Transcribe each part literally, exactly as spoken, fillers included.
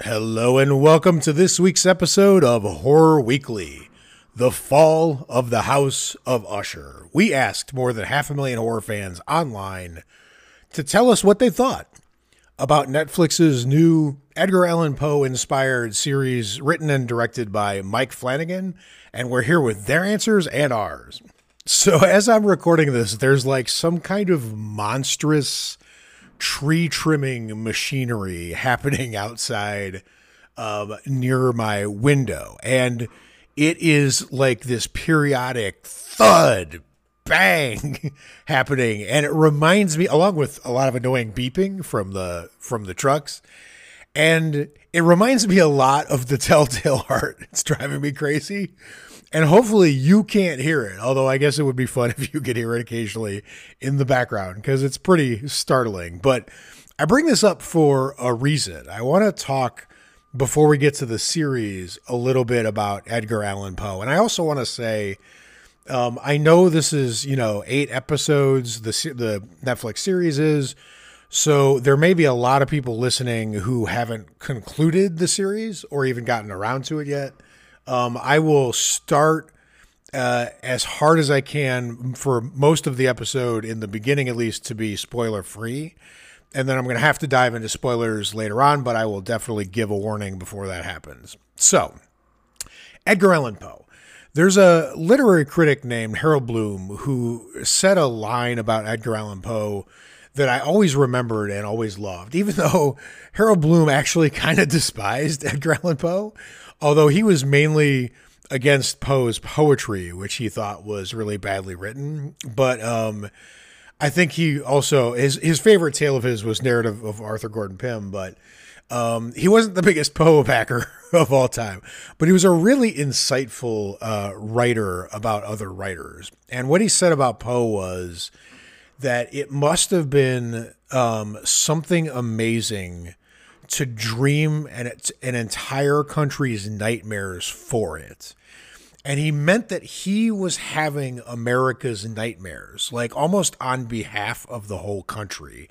Hello and welcome to this week's episode of Horror Weekly, The Fall of the House of Usher. We asked more than half a million horror fans online to tell us what they thought about Netflix's new Edgar Allan Poe inspired series written and directed by Mike Flanagan, and we're here with their answers and ours. So as I'm recording this, there's like some kind of monstrous tree trimming machinery happening outside um, near my window. And it is like this periodic thud, bang happening. And it reminds me, along with a lot of annoying beeping from the, from the trucks. And it reminds me a lot of the Telltale Heart. It's driving me crazy. And hopefully you can't hear it, although I guess it would be fun if you could hear it occasionally in the background because it's pretty startling. But I bring this up for a reason. I want to talk, before we get to the series, a little bit about Edgar Allan Poe. And I also want to say, um, I know this is, you know, eight episodes, the, the Netflix series is, so there may be a lot of people listening who haven't concluded the series or even gotten around to it yet. Um, I will start uh, as hard as I can for most of the episode, in the beginning at least, to be spoiler free. And then I'm going to have to dive into spoilers later on, but I will definitely give a warning before that happens. So, Edgar Allan Poe. There's a literary critic named Harold Bloom who said a line about Edgar Allan Poe that I always remembered and always loved, even though Harold Bloom actually kind of despised Edgar Allan Poe. Although he was mainly against Poe's poetry, which he thought was really badly written. But um, I think he also, his, his favorite tale of his was Narrative of Arthur Gordon Pym, but um, he wasn't the biggest Poe backer of all time. But he was a really insightful uh, writer about other writers. And what he said about Poe was that it must have been um, something amazing to dream an, an entire country's nightmares for it. And he meant that he was having America's nightmares, like almost on behalf of the whole country.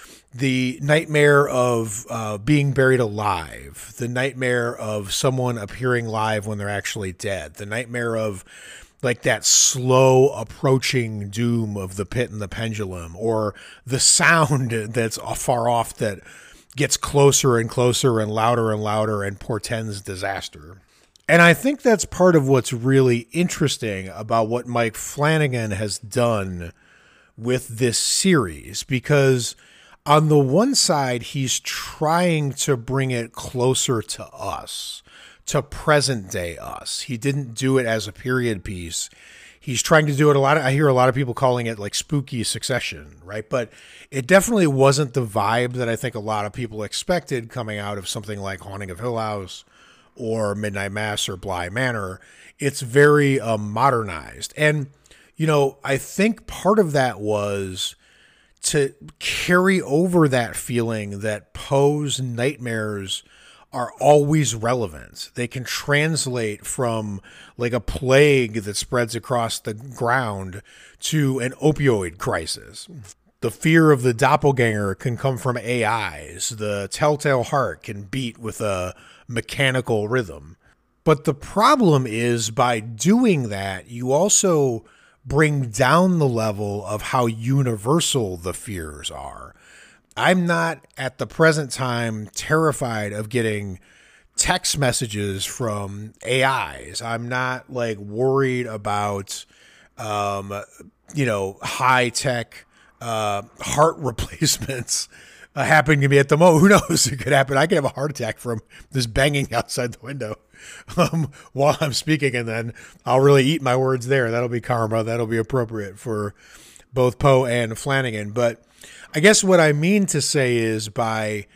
The nightmare of uh, being buried alive, the nightmare of someone appearing live when they're actually dead, the nightmare of like that slow approaching doom of the pit and the pendulum, or the sound that's far off that gets closer and closer and louder and louder and portends disaster. And I think that's part of what's really interesting about what Mike Flanagan has done with this series, because on the one side, he's trying to bring it closer to us, to present day us. He didn't do it as a period piece. He's trying to do it a lot. Of, I hear a lot of people calling it like spooky Succession, right? But it definitely wasn't the vibe that I think a lot of people expected coming out of something like Haunting of Hill House or Midnight Mass or Bly Manor. It's very uh, modernized. And, you know, I think part of that was to carry over that feeling that Poe's nightmares are always relevant. They can translate from like a plague that spreads across the ground to an opioid crisis. The fear of the doppelganger can come from A Is. The telltale heart can beat with a mechanical rhythm. But the problem is, by doing that, you also bring down the level of how universal the fears are. I'm not at the present time terrified of getting text messages from A Is. I'm not like worried about, um, you know, high tech uh, heart replacements uh, happening to me at the moment. Who knows? It could happen. I could have a heart attack from this banging outside the window um, while I'm speaking, and then I'll really eat my words there. That'll be karma. That'll be appropriate for both Poe and Flanagan. But I guess what I mean to say is, by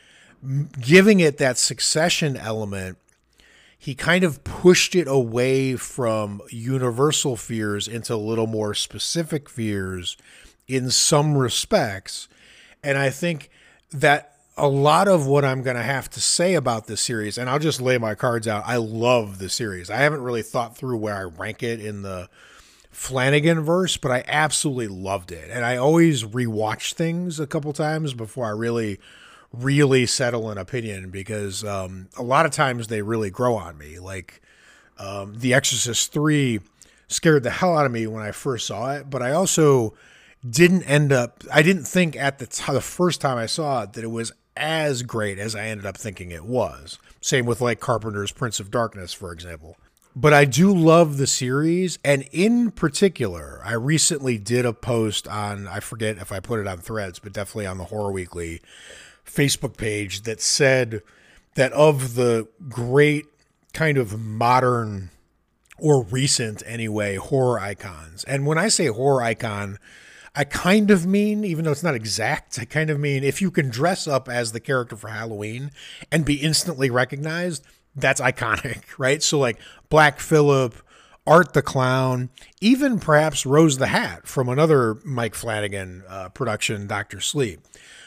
giving it that Succession element, he kind of pushed it away from universal fears into a little more specific fears in some respects. And I think that a lot of what I'm going to have to say about this series, and I'll just lay my cards out, I love the series. I haven't really thought through where I rank it in the Flanagan verse, but I absolutely loved it. And I always rewatch things a couple times before I really really settle an opinion because um, a lot of times they really grow on me. Like um, The Exorcist three scared the hell out of me when I first saw it, but I also didn't end up, I didn't think at the, t- the first time I saw it that it was as great as I ended up thinking it was. Same with like Carpenter's Prince of Darkness, for example. But I do love the series, and in particular, I recently did a post on, I forget if I put it on Threads, but definitely on the Horror Weekly Facebook page that said that of the great kind of modern or recent anyway horror icons, and when I say horror icon, I kind of mean, even though it's not exact, I kind of mean if you can dress up as the character for Halloween and be instantly recognized, that's iconic, right? So like Black Phillip, Art the Clown, even perhaps Rose the Hat from another Mike Flanagan uh, production, Doctor Sleep.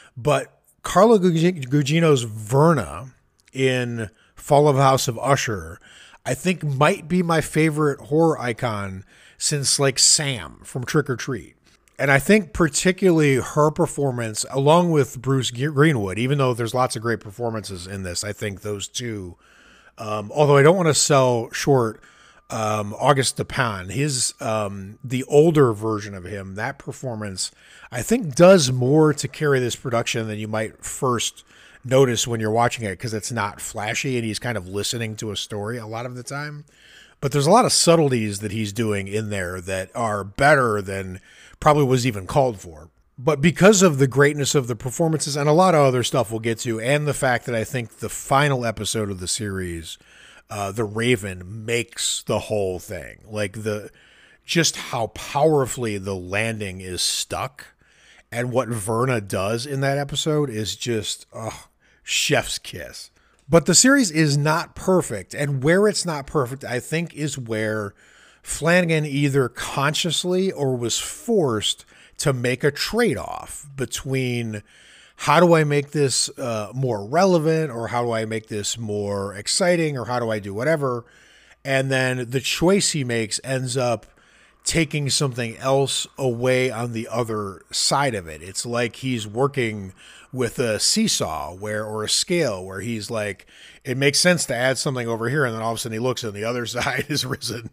But Carla Gugino's Verna in Fall of the House of Usher, I think might be my favorite horror icon since like Sam from Trick or Treat. And I think particularly her performance, along with Bruce Greenwood, even though there's lots of great performances in this, I think those two, um, although I don't want to sell short um, Auguste Dupin, his um, the older version of him, that performance, I think does more to carry this production than you might first notice when you're watching it, because it's not flashy and he's kind of listening to a story a lot of the time. But there's a lot of subtleties that he's doing in there that are better than probably was even called for. But because of the greatness of the performances and a lot of other stuff we'll get to, and the fact that I think the final episode of the series, uh, The Raven, makes the whole thing. Like the just how powerfully the landing is stuck and what Verna does in that episode is just oh, chef's kiss. But the series is not perfect, and where it's not perfect, I think, is where Flanagan either consciously or was forced to make a trade-off between how do I make this uh, more relevant, or how do I make this more exciting, or how do I do whatever, and then the choice he makes ends up taking something else away on the other side of it. It's like he's working with a seesaw where, or a scale where he's like, it makes sense to add something over here. And then all of a sudden he looks and the other side is risen.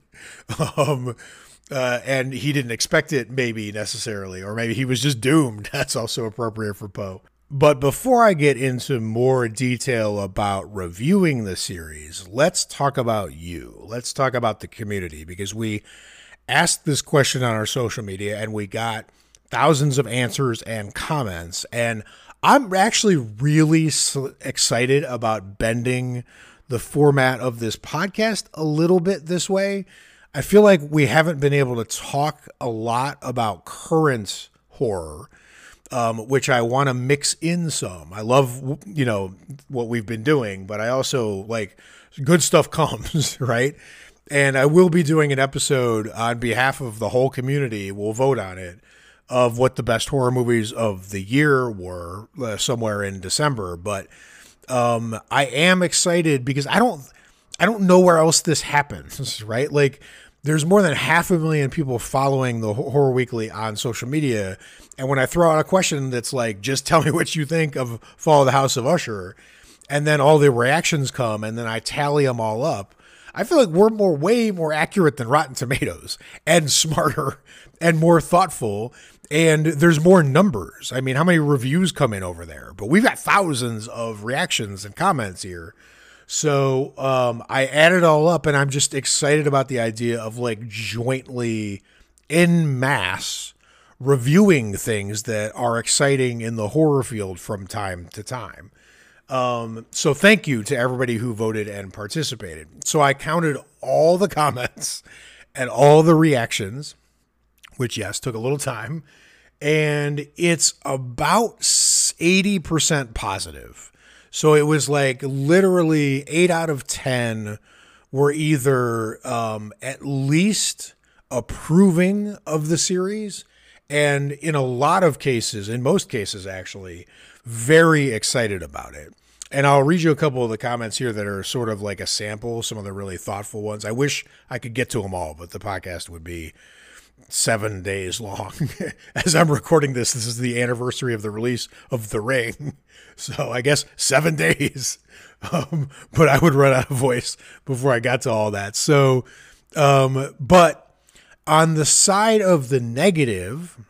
Um, uh, and he didn't expect it maybe necessarily, or maybe he was just doomed. That's also appropriate for Poe. But before I get into more detail about reviewing the series, let's talk about you. Let's talk about the community, because we asked this question on our social media and we got thousands of answers and comments. And I'm actually really excited about bending the format of this podcast a little bit this way. I feel like we haven't been able to talk a lot about current horror, um, which I want to mix in some. I love, you know, what we've been doing, but I also like good stuff comes, right? And I will be doing an episode on behalf of the whole community. We'll vote on it, of what the best horror movies of the year were uh, somewhere in December. But um, I am excited because I don't, I don't know where else this happens, right? Like there's more than half a million people following the Horror Weekly on social media. And when I throw out a question that's like, just tell me what you think of Fall of the House of Usher, and then all the reactions come and then I tally them all up, I feel like we're more, way more accurate than Rotten Tomatoes, and smarter and more thoughtful. And there's more numbers. I mean, how many reviews come in over there? But we've got thousands of reactions and comments here. So um, I added it all up, and I'm just excited about the idea of like jointly en masse reviewing things that are exciting in the horror field from time to time. Um, so thank you to everybody who voted and participated. So I counted all the comments and all the reactions, which yes, took a little time, and it's about eighty percent positive. So it was like literally eight out of ten were either um, at least approving of the series, and in a lot of cases, in most cases actually, very excited about it. And I'll read you a couple of the comments here that are sort of like a sample, some of the really thoughtful ones. I wish I could get to them all, but the podcast would be seven days long. As I'm recording this, this is the anniversary of the release of The Ring. So I guess seven days. Um, but I would run out of voice before I got to all that. So, um, but on the side of the negative,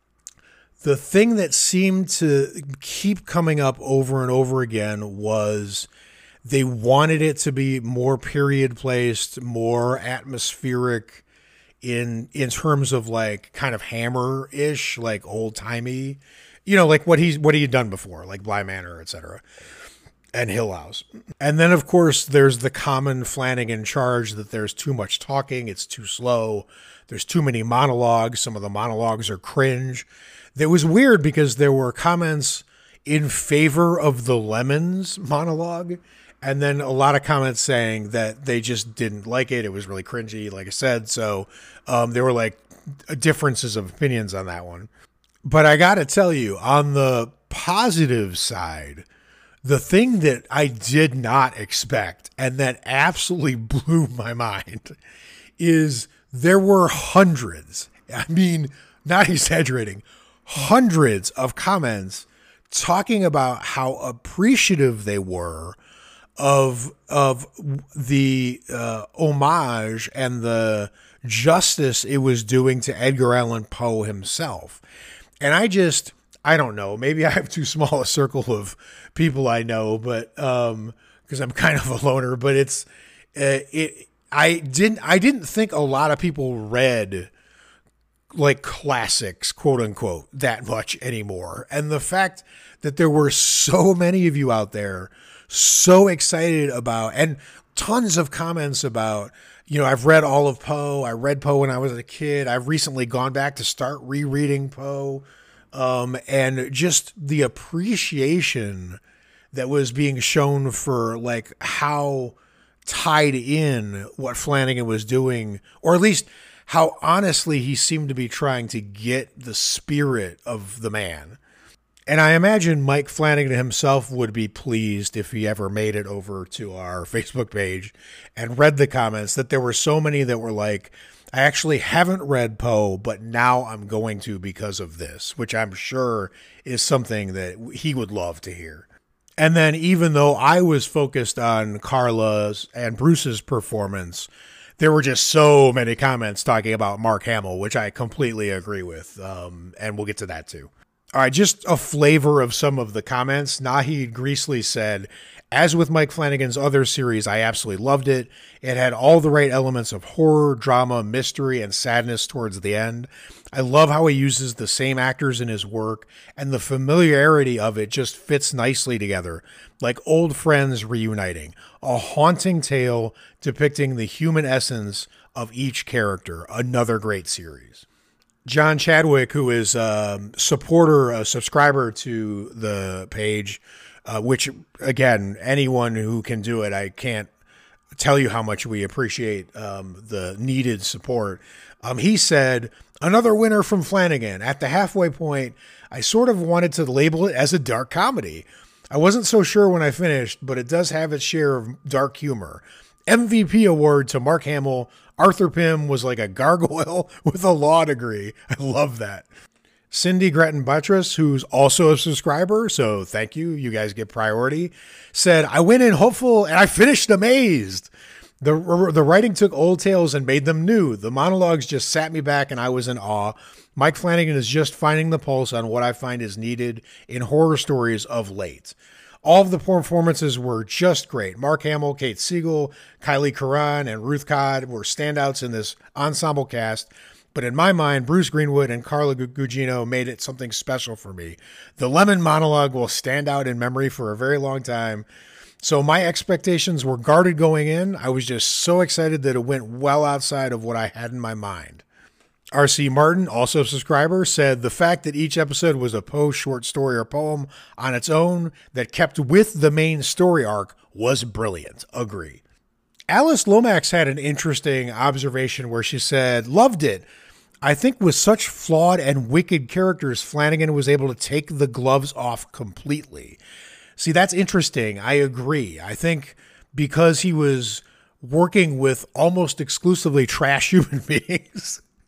the thing that seemed to keep coming up over and over again was they wanted it to be more period placed, more atmospheric in in terms of like kind of Hammer-ish, like old timey, you know, like what he's what he had done before, like Bly Manor, et cetera, and Hill House. And then of course there's the common Flanagan charge that there's too much talking, it's too slow, there's too many monologues, some of the monologues are cringe. That was weird because there were comments in favor of the Lemons monologue, and then a lot of comments saying that they just didn't like it. It was really cringy, like I said. So um, there were like differences of opinions on that one. But I got to tell you, on the positive side, the thing that I did not expect and that absolutely blew my mind is there were hundreds, I mean, not exaggerating, hundreds of comments talking about how appreciative they were of of the uh, homage and the justice it was doing to Edgar Allan Poe himself. And I just, I don't know, maybe I have too small a circle of people I know, but um, because I'm kind of a loner, but it's uh, it. I didn't I didn't think a lot of people read like classics, quote unquote, that much anymore. And the fact that there were so many of you out there so excited about, and tons of comments about, you know, I've read all of Poe. I read Poe when I was a kid. I've recently gone back to start rereading Poe. Um, and just the appreciation that was being shown for like how tied in what Flanagan was doing, or at least how honestly he seemed to be trying to get the spirit of the man. And I imagine Mike Flanagan himself would be pleased if he ever made it over to our Facebook page and read the comments, that there were so many that were like, I actually haven't read Poe, but now I'm going to because of this, which I'm sure is something that he would love to hear. And then even though I was focused on Carla's and Bruce's performance, there were just so many comments talking about Mark Hamill, which I completely agree with. Um, and we'll get to that too. All right, just a flavor of some of the comments. Nahid Greasley said, as with Mike Flanagan's other series, I absolutely loved it. It had all the right elements of horror, drama, mystery, and sadness towards the end. I love how he uses the same actors in his work, and the familiarity of it just fits nicely together, like old friends reuniting. A haunting tale depicting the human essence of each character. Another great series. John Chadwick, who is a supporter, a subscriber to the page, uh, which, again, anyone who can do it, I can't tell you how much we appreciate um, the needed support. Um, he said, another winner from Flanagan. At the halfway point, I sort of wanted to label it as a dark comedy. I wasn't so sure when I finished, but it does have its share of dark humor. M V P award to Mark Hamill. Arthur Pym was like a gargoyle with a law degree. I love that. Cindy Gretton Buttress, who's also a subscriber, so thank you, you guys get priority, said, I went in hopeful and I finished amazed. The, the writing took old tales and made them new. The monologues just sat me back and I was in awe. Mike Flanagan is just finding the pulse on what I find is needed in horror stories of late. All of the performances were just great. Mark Hamill, Kate Siegel, Kylie Curran, and Ruth Codd were standouts in this ensemble cast. But in my mind, Bruce Greenwood and Carla Gugino made it something special for me. The Lemon monologue will stand out in memory for a very long time. So my expectations were guarded going in. I was just so excited that it went well outside of what I had in my mind. R C Martin, also a subscriber, said the fact that each episode was a Poe short story or poem on its own that kept with the main story arc was brilliant. Agree. Alice Lomax had an interesting observation where she said, loved it. I think with such flawed and wicked characters, Flanagan was able to take the gloves off completely. See, that's interesting. I agree. I think because he was working with almost exclusively trash human beings,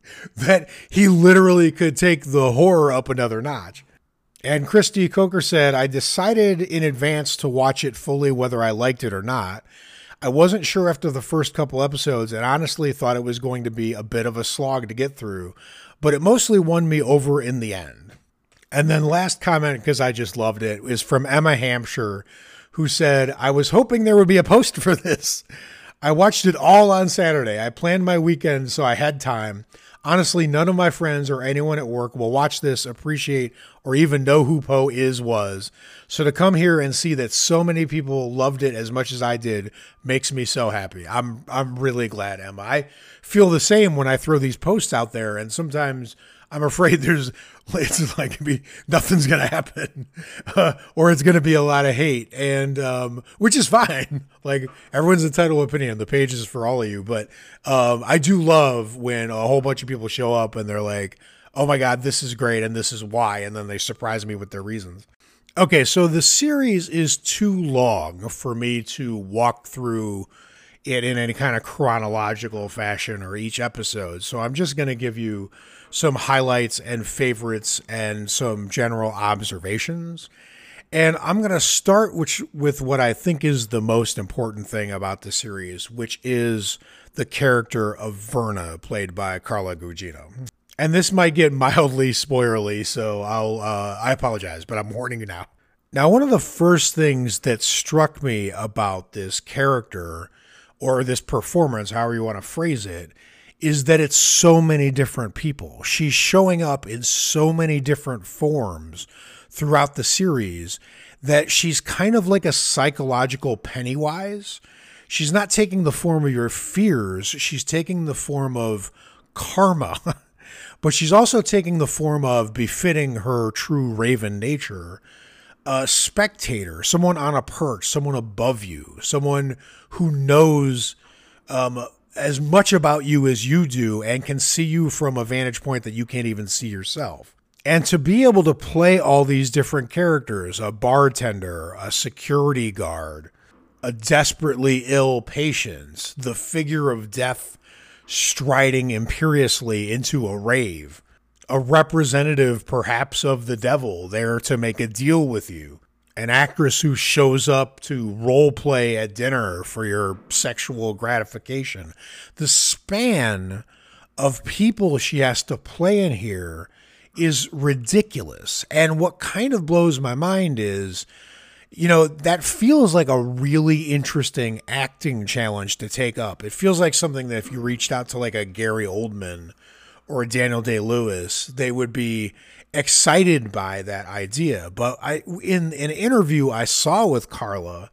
that he literally could take the horror up another notch. And Christy Coker said, I decided in advance to watch it fully whether I liked it or not. I wasn't sure after the first couple episodes and honestly thought it was going to be a bit of a slog to get through, but it mostly won me over in the end. And then last comment, because I just loved it, is from Emma Hampshire, who said, I was hoping there would be a post for this. I watched it all on Saturday. I planned my weekend so I had time. Honestly, none of my friends or anyone at work will watch this, appreciate, or even know who Poe is, was. So to come here and see that so many people loved it as much as I did makes me so happy. I'm I'm really glad, Emma. I feel the same when I throw these posts out there, and sometimes I'm afraid there's it's like be, nothing's going to happen uh, or it's going to be a lot of hate, and um, which is fine. Like, everyone's entitled to opinion. The page is for all of you. But um, I do love when a whole bunch of people show up and they're like, oh my God, this is great. And this is why. And then they surprise me with their reasons. Okay. So the series is too long for me to walk through it in any kind of chronological fashion or each episode. So I'm just going to give you some highlights and favorites and some general observations. And I'm going to start which, with what I think is the most important thing about the series, which is the character of Verna, played by Carla Gugino. And this might get mildly spoilerly, so I'll uh, I apologize, but I'm warning you now. Now, one of the first things that struck me about this character, or this performance, however you want to phrase it, is that it's so many different people. She's showing up in so many different forms throughout the series that she's kind of like a psychological Pennywise. She's not taking the form of your fears. She's taking the form of karma, but she's also taking the form of, befitting her true Raven nature, a spectator, someone on a perch, someone above you, someone who knows um, as much about you as you do and can see you from a vantage point that you can't even see yourself. And to be able to play all these different characters, a bartender, a security guard, a desperately ill patient, the figure of death striding imperiously into a rave, a representative perhaps of the devil there to make a deal with you, an actress who shows up to role play at dinner for your sexual gratification. The span of people she has to play in here is ridiculous. And what kind of blows my mind is, you know, that feels like a really interesting acting challenge to take up. It feels like something that if you reached out to like a Gary Oldman or a Daniel Day-Lewis, they would be excited by that idea. But I, in, in an interview I saw with Carla,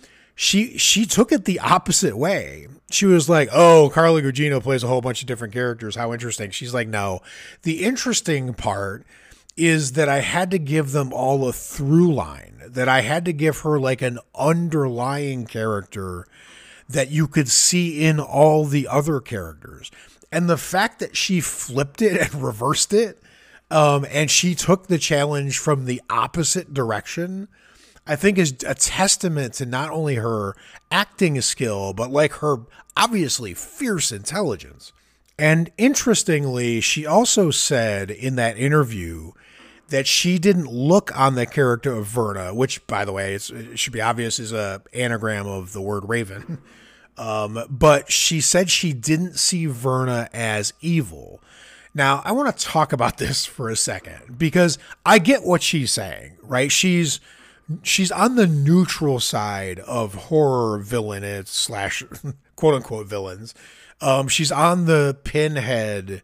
she she took it the opposite way. She was like, oh, Carla Gugino plays a whole bunch of different characters. How interesting. She's like, no. The interesting part is that I had to give them all a through line, that I had to give her like an underlying character that you could see in all the other characters. And the fact that she flipped it and reversed it, um, and she took the challenge from the opposite direction, I think is a testament to not only her acting skill, but like her obviously fierce intelligence. And interestingly, she also said in that interview that she didn't look on the character of Verna, which, by the way, it's, it should be obvious is a anagram of the word Raven. Um, but she said she didn't see Verna as evil. Now, I want to talk about this for a second because I get what she's saying, right? She's she's on the neutral side of horror villain slash quote unquote villains. Um, she's on the Pinhead,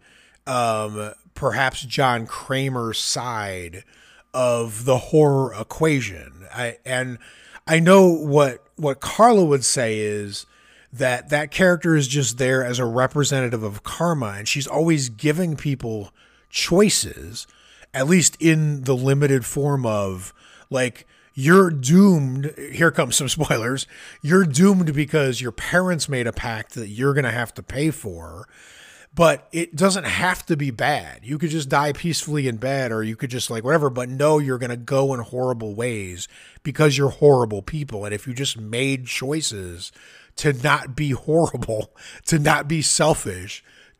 um, perhaps John Kramer side of the horror equation. I, and I know what, what Carla would say is that that character is just there as a representative of karma. And she's always giving people choices, at least in the limited form of like, you're doomed. Here comes some spoilers. You're doomed because your parents made a pact that you're going to have to pay for, but it doesn't have to be bad. You could just die peacefully in bed, or you could just like whatever, but no, you're going to go in horrible ways because you're horrible people. And if you just made choices to not be horrible, to not be selfish,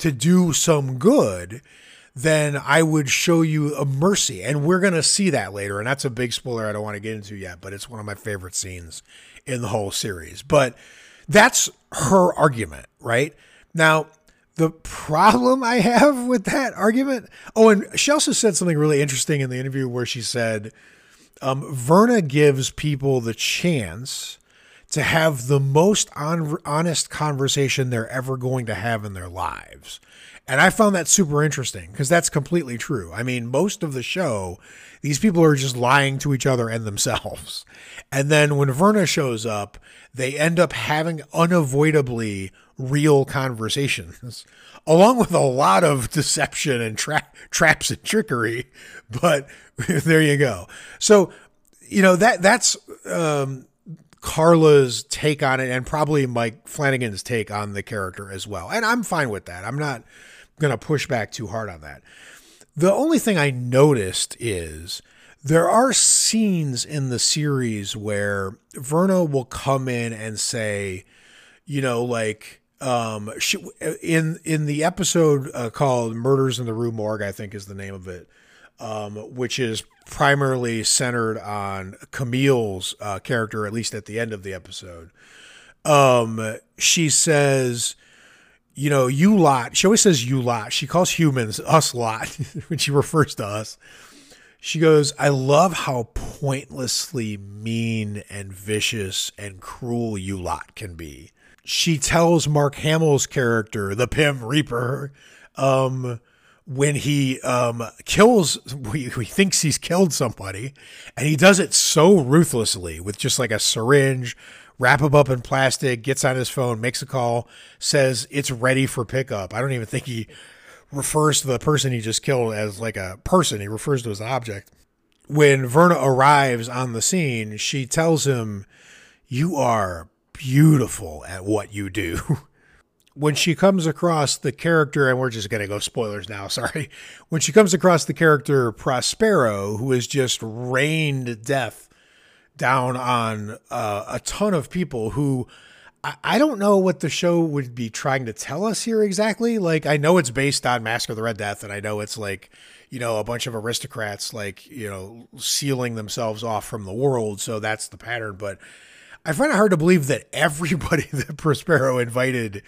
to do some good, then I would show you a mercy. And we're going to see that later. And that's a big spoiler I don't want to get into yet, but it's one of my favorite scenes in the whole series. But that's her argument, right? Now, the problem I have with that argument, oh, and she also said something really interesting in the interview where she said, um, Verna gives people the chance to have the most on, honest conversation they're ever going to have in their lives. And I found that super interesting because that's completely true. I mean, most of the show, these people are just lying to each other and themselves. And then when Verna shows up, they end up having unavoidably real conversations, along with a lot of deception and tra- traps and trickery. But there you go. So, you know, that that's um, Carla's take on it, and probably Mike Flanagan's take on the character as well. And I'm fine with that. I'm not going to push back too hard on that. The only thing I noticed is there are scenes in the series where Verna will come in and say, you know, like, um, she, in, in the episode uh, called Murders in the Rue Morgue, I think is the name of it, um, which is primarily centered on Camille's uh, character, at least at the end of the episode. Um, she says, you know, you lot, she always says you lot. She calls humans us lot when she refers to us. She goes, I love how pointlessly mean and vicious and cruel you lot can be. She tells Mark Hamill's character, the Pim Reaper, um, when he um, kills, he, he thinks he's killed somebody, and he does it so ruthlessly with just like a syringe, wrap him up in plastic, gets on his phone, makes a call, says it's ready for pickup. I don't even think he refers to the person he just killed as like a person. He refers to as an object. When Verna arrives on the scene, she tells him, you are beautiful at what you do. When she comes across the character, and we're just going to go spoilers now, sorry. When she comes across the character Prospero, who has just rained death down on uh, a ton of people who I, I don't know what the show would be trying to tell us here exactly. Like, I know it's based on Mask of the Red Death, and I know it's like, you know, a bunch of aristocrats, like, you know, sealing themselves off from the world. So that's the pattern. But I find it hard to believe that everybody that Prospero invited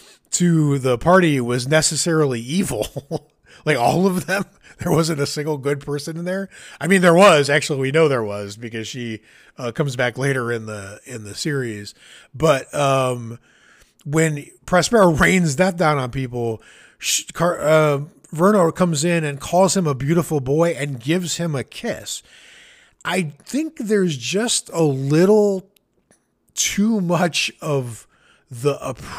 to the party was necessarily evil. Like all of them. There wasn't a single good person in there. I mean, there was, actually, we know there was, because she uh, comes back later in the, in the series. But um, when Prospero rains death down on people, she, Car, uh, Verna comes in and calls him a beautiful boy and gives him a kiss. I think there's just a little too much of the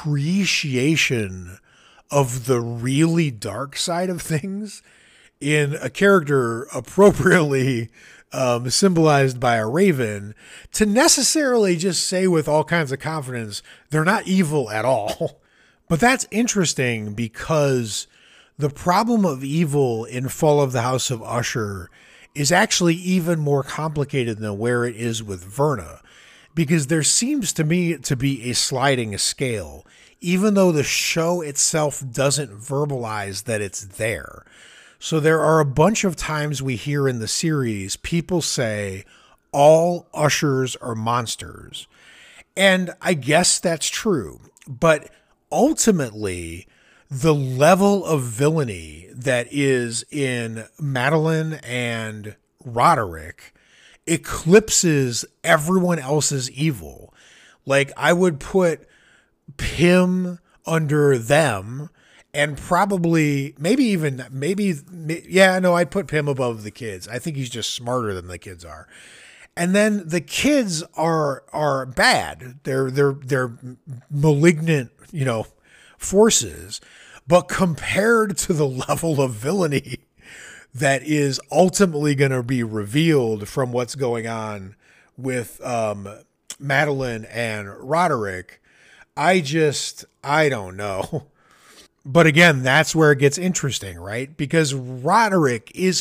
appreciation of the really dark side of things in a character appropriately um, symbolized by a raven to necessarily just say with all kinds of confidence, they're not evil at all. But that's interesting because the problem of evil in Fall of the House of Usher is actually even more complicated than where it is with Verna, because there seems to me to be a sliding scale, even though the show itself doesn't verbalize that it's there. So there are a bunch of times we hear in the series people say all ushers are monsters. And I guess that's true. But ultimately, the level of villainy that is in Madeline and Roderick eclipses everyone else's evil. Like, I would put Pim under them, and probably maybe even maybe yeah no I'd put Pim above the kids. I think he's just smarter than the kids are. And then the kids are are bad. They're they're they're malignant, you know, forces. But compared to the level of villainy that is ultimately going to be revealed from what's going on with um, Madeline and Roderick, I just, I don't know. But again, that's where it gets interesting, right? Because Roderick is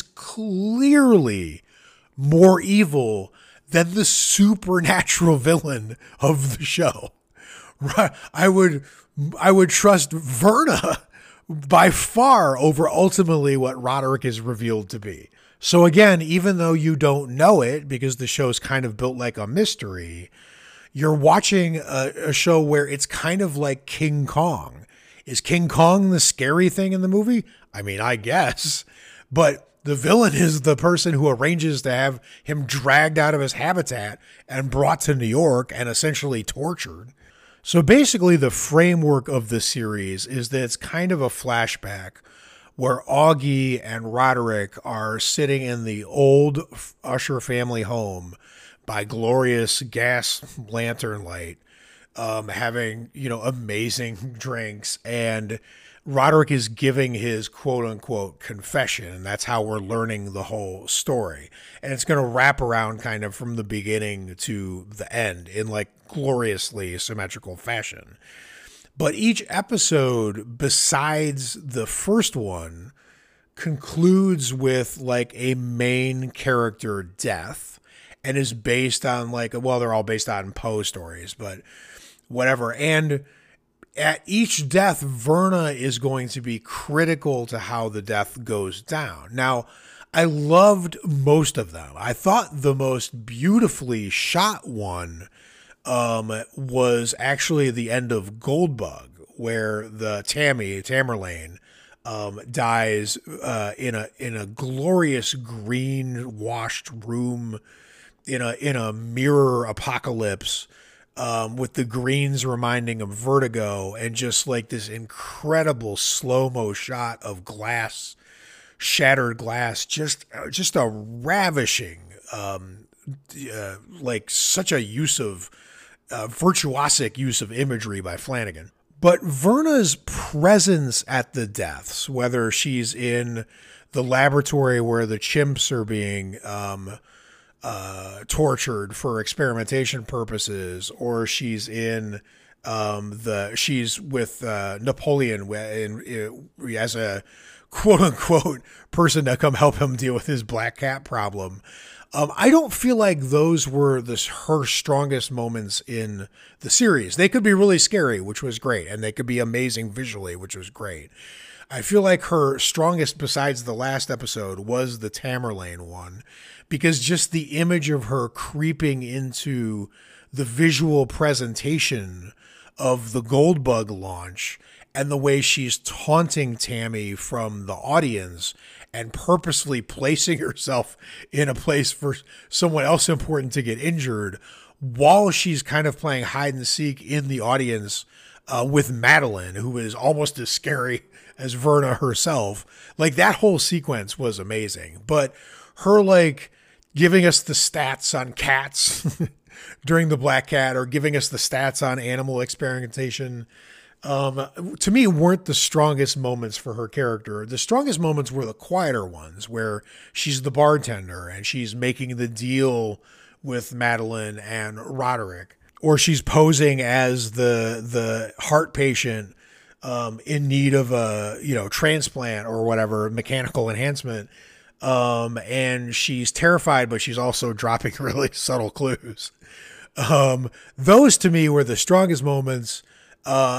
clearly more evil than the supernatural villain of the show. I would, I would trust Verna by far over ultimately what Roderick is revealed to be. So again, even though you don't know it, because the show's kind of built like a mystery, you're watching a, a show where it's kind of like King Kong. Is King Kong the scary thing in the movie? I mean, I guess. But the villain is the person who arranges to have him dragged out of his habitat and brought to New York and essentially tortured. So basically the framework of the series is that it's kind of a flashback where Augie and Roderick are sitting in the old Usher family home by glorious gas lantern light, um, having, you know, amazing drinks, and Roderick is giving his quote unquote confession. And that's how we're learning the whole story. And it's going to wrap around kind of from the beginning to the end in like gloriously symmetrical fashion. But each episode, besides the first one, concludes with like a main character death and is based on like, well, they're all based on Poe stories, but whatever. And at each death, Verna is going to be critical to how the death goes down. Now, I loved most of them. I thought the most beautifully shot one Um, was actually the end of Goldbug, where the Tammy, Tamerlane, um, dies uh, in a in a glorious green washed room in a in a mirror apocalypse, um, with the greens reminding of Vertigo, and just like this incredible slow-mo shot of glass, shattered glass, just just a ravishing, um, uh, like such a use of Uh, virtuosic use of imagery by Flanagan. But Verna's presence at the deaths, whether she's in the laboratory where the chimps are being um, uh, tortured for experimentation purposes, or she's in um, the she's with uh, Napoleon in, in, as a quote unquote person to come help him deal with his black cat problem. Um, I don't feel like those were this, her strongest moments in the series. They could be really scary, which was great, and they could be amazing visually, which was great. I feel like her strongest, besides the last episode, was the Tamerlane one, because just the image of her creeping into the visual presentation of the Goldbug launch and the way she's taunting Tammy from the audience and purposely placing herself in a place for someone else important to get injured while she's kind of playing hide and seek in the audience uh, with Madeline, who is almost as scary as Verna herself. Like, that whole sequence was amazing. But her, like, giving us the stats on cats during the Black Cat, or giving us the stats on animal experimentation, Um, to me, weren't the strongest moments for her character. The strongest moments were the quieter ones, where she's the bartender and she's making the deal with Madeline and Roderick, or she's posing as the the heart patient um, in need of a you know transplant or whatever, mechanical enhancement, um, and she's terrified, but she's also dropping really subtle clues. Um, those to me were the strongest moments. Uh,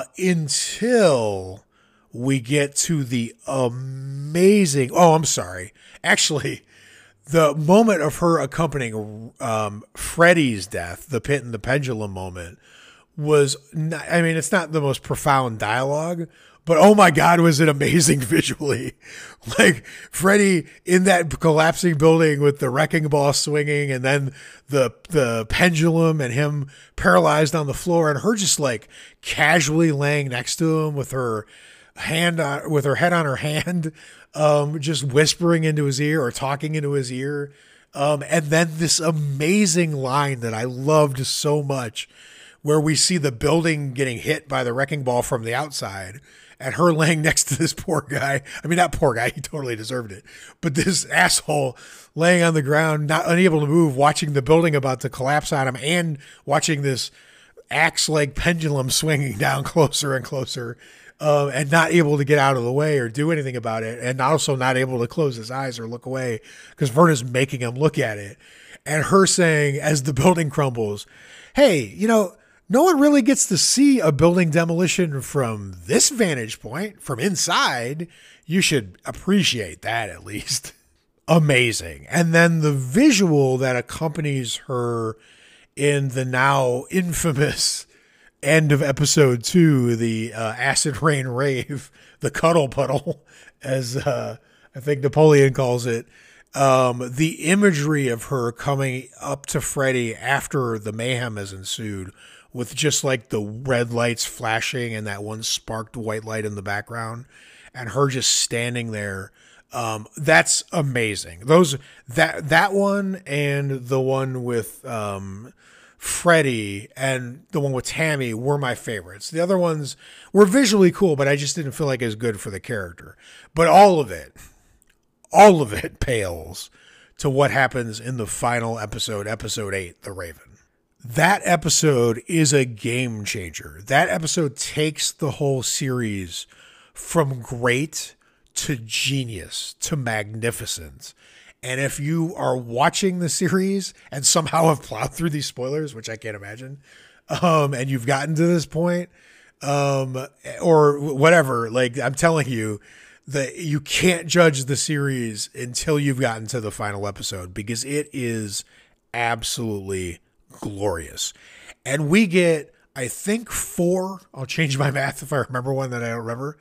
until we get to the amazing, oh, I'm sorry. Actually, the moment of her accompanying um, Freddy's death, the pit and the pendulum moment, was, not, I mean, it's not the most profound dialogue, but oh my God, was it amazing visually. Like, Freddy in that collapsing building with the wrecking ball swinging, and then the the pendulum and him paralyzed on the floor, and her just like casually laying next to him with her hand on, with her head on her hand, um, just whispering into his ear or talking into his ear. Um, and then this amazing line that I loved so much, where we see the building getting hit by the wrecking ball from the outside, and her laying next to this poor guy. I mean, not poor guy, he totally deserved it, but this asshole laying on the ground, not unable to move, watching the building about to collapse on him, and watching this axe-like pendulum swinging down closer and closer, um, and not able to get out of the way or do anything about it, and also not able to close his eyes or look away because Verna's making him look at it. And her saying, as the building crumbles, hey, you know, no one really gets to see a building demolition from this vantage point, from inside. You should appreciate that at least. Amazing. And then the visual that accompanies her in the now infamous end of episode two, the uh, acid rain rave, the cuddle puddle, as uh, I think Napoleon calls it. Um, the imagery of her coming up to Freddy after the mayhem has ensued with just like the red lights flashing and that one sparked white light in the background and her just standing there. Um, that's amazing. Those, that, that one and the one with, um, Freddy and the one with Tammy were my favorites. The other ones were visually cool, but I just didn't feel like it was good for the character. But all of it, all of it pales to what happens in the final episode, episode eight, The Raven. That episode is a game changer. That episode takes the whole series from great to genius to magnificent. And if you are watching the series and somehow have plowed through these spoilers, which I can't imagine, um, and you've gotten to this point, um, or whatever, like I'm telling you that you can't judge the series until you've gotten to the final episode because it is absolutely glorious. And we get, I think four, I'll change my math if I remember one that I don't remember,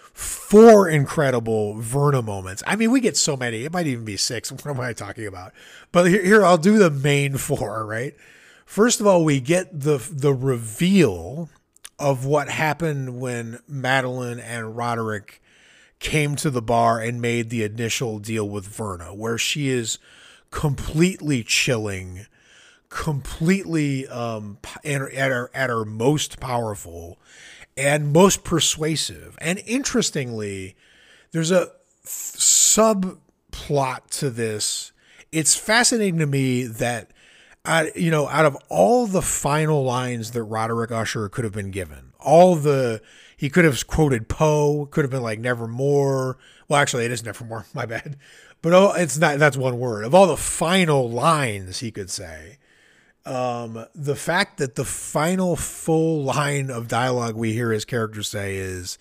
four incredible Verna moments. I mean, we get so many. It might even be six. What am I talking about? But here, here I'll do the main four, right? First of all, we get the the reveal of what happened when Madeline and Roderick came to the bar and made the initial deal with Verna, where she is completely chilling, completely um, at her, at her most powerful, and most persuasive. And interestingly, there's a subplot to this. It's fascinating to me that, uh, you know, out of all the final lines that Roderick Usher could have been given, all the, he could have quoted Poe, could have been like Nevermore. Well, actually, it is Nevermore. My bad. But oh, it's not, that's one word. Of all the final lines he could say, Um, the fact that the final full line of dialogue we hear his character say is,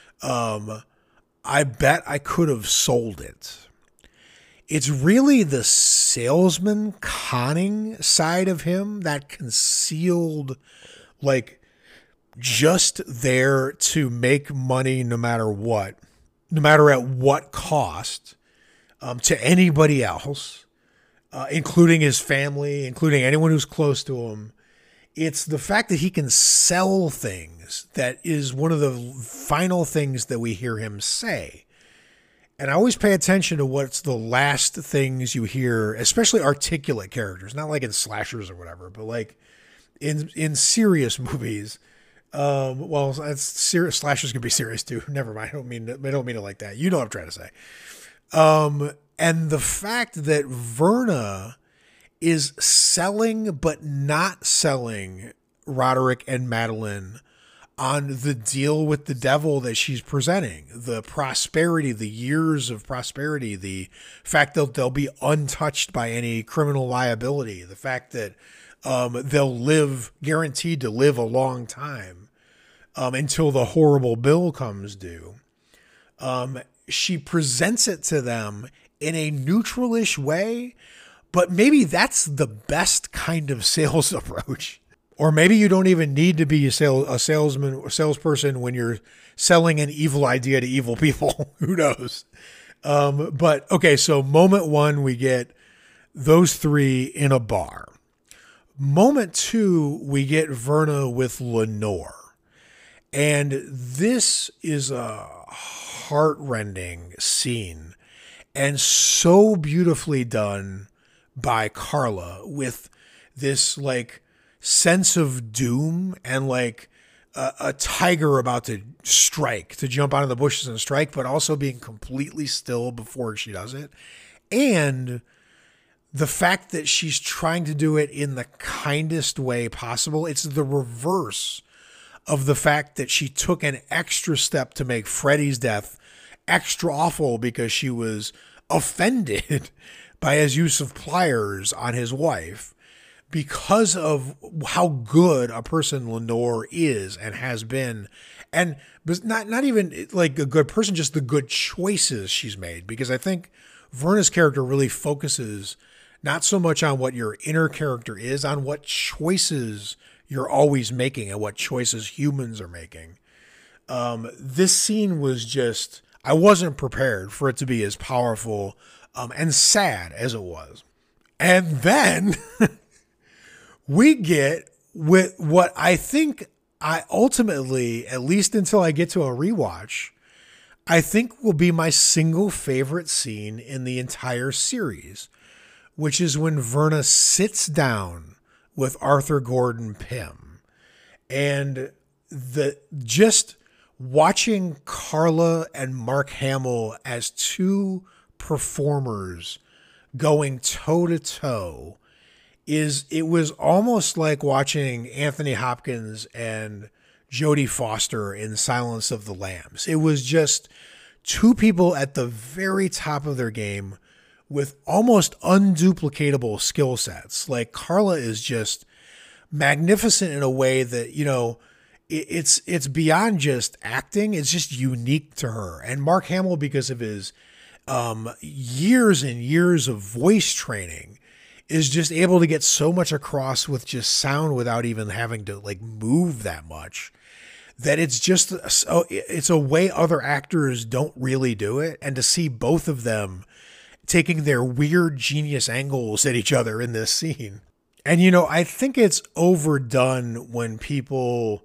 um, I bet I could have sold it. It's really the salesman conning side of him, that concealed, like just there to make money no matter what, no matter at what cost, um, to anybody else. Uh, including his family, including anyone who's close to him. It's the fact that he can sell things that is one of the final things that we hear him say. And I always pay attention to what's the last things you hear, especially articulate characters, not like in slashers or whatever, but like in in serious movies. Um, well, that's serious. Slashers can be serious too. Never mind. I don't mean I don't mean it like that. You know what I'm trying to say. Um, And the fact that Verna is selling but not selling Roderick and Madeline on the deal with the devil that she's presenting, the prosperity, the years of prosperity, the fact that they'll be untouched by any criminal liability, the fact that um, they'll live, guaranteed to live a long time um, until the horrible bill comes due. Um, she presents it to them in a neutralish way, but maybe that's the best kind of sales approach. Or maybe you don't even need to be a, sale, a salesman or salesperson when you're selling an evil idea to evil people. Who knows? Um, but okay, so moment one, we get those three in a bar. Moment two, we get Verna with Lenore. And this is a heartrending scene. And so beautifully done by Carla with this like sense of doom and like a, a tiger about to strike, to jump out of the bushes and strike, but also being completely still before she does it. And the fact that she's trying to do it in the kindest way possible. It's the reverse of the fact that she took an extra step to make Freddy's death extra awful because she was offended by his use of pliers on his wife. because of how good a person Lenore is and has been, and but not not even like a good person, just the good choices she's made. Because I think Verna's character really focuses not so much on what your inner character is, on what choices you're always making and what choices humans are making. Um, this scene was just, I wasn't prepared for it to be as powerful um, and sad as it was. And then we get with what I think I ultimately, at least until I get to a rewatch, I think will be my single favorite scene in the entire series, which is when Verna sits down with Arthur Gordon Pym. And the just watching Carla and Mark Hamill as two performers going toe to toe is it was almost like watching Anthony Hopkins and Jodie Foster in Silence of the Lambs. It was just two people at the very top of their game with almost unduplicatable skill sets. Like Carla is just magnificent in a way that, you know, it, it's, it's beyond just acting. It's just unique to her. And Mark Hamill, because of his um, years and years of voice training, is just able to get so much across with just sound without even having to like move that much, that it's just, it's a way other actors don't really do it. And to see both of them taking their weird genius angles at each other in this scene. And, you know, I think it's overdone when people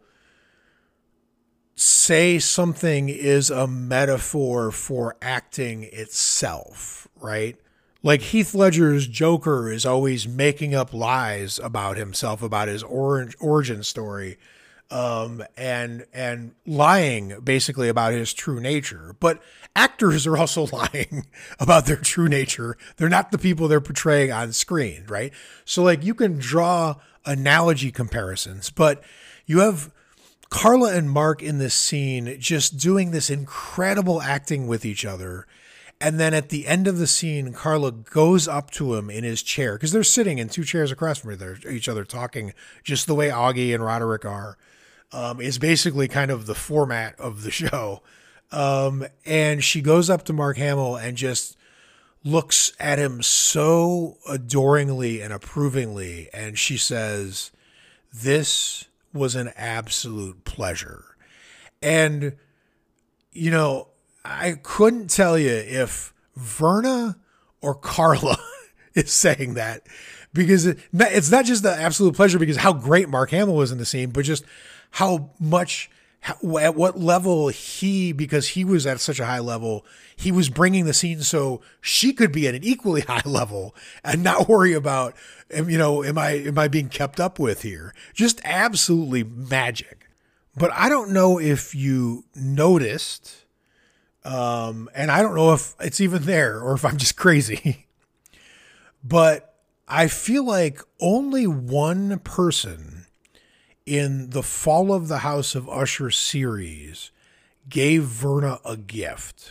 say something is a metaphor for acting itself, right? Like Heath Ledger's Joker is always making up lies about himself, about his or- origin story, um, and and lying basically about his true nature. But actors are also lying about their true nature. They're not the people they're portraying on screen, right? So like you can draw analogy comparisons, but you have Carla and Mark in this scene just doing this incredible acting with each other. And then at the end of the scene, Carla goes up to him in his chair because they're sitting in two chairs across from each other talking just the way Augie and Roderick are. Um, is basically kind of the format of the show. Um, and she goes up to Mark Hamill and just looks at him so adoringly and approvingly. And she says, "This was an absolute pleasure." And, you know, I couldn't tell you if Verna or Carla is saying that, because it, it's not just the absolute pleasure because how great Mark Hamill was in the scene, but just how much, how, at what level he, because he was at such a high level, he was bringing the scene so she could be at an equally high level and not worry about, you know, am I, am I being kept up with here? Just absolutely magic. But I don't know if you noticed, um, and I don't know if it's even there or if I'm just crazy, but I feel like only one person in the Fall of the House of Usher series gave Verna a gift.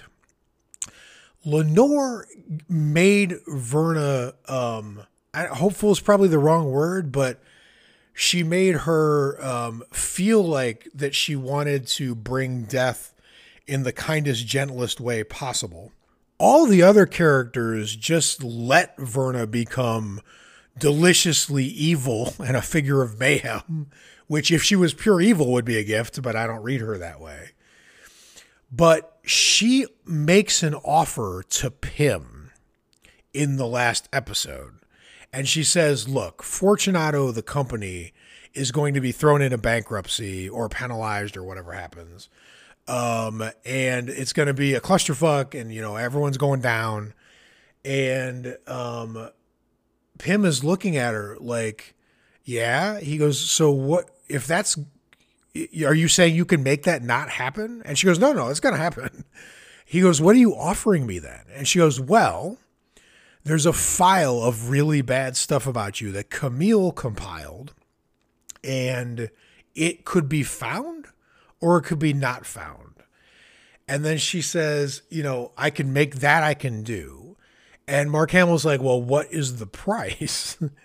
Lenore made Verna, um, hopeful is probably the wrong word, but she made her um, feel like that she wanted to bring death in the kindest, gentlest way possible. All the other characters just let Verna become deliciously evil and a figure of mayhem, which if she was pure evil would be a gift, but I don't read her that way. But she makes an offer to Pym in the last episode. And she says, look, Fortunato, the company, is going to be thrown into bankruptcy or penalized or whatever happens. Um, and it's going to be a clusterfuck and, you know, everyone's going down. And um, Pym is looking at her like, yeah. He goes, so what, if that's, are you saying you can make that not happen? And she goes, no, no, it's going to happen. He goes, what are you offering me then? And she goes, well, there's a file of really bad stuff about you that Camille compiled, and it could be found or it could be not found. And then she says, you know, I can make that, I can do. And Mark Hamill's like, well, what is the price?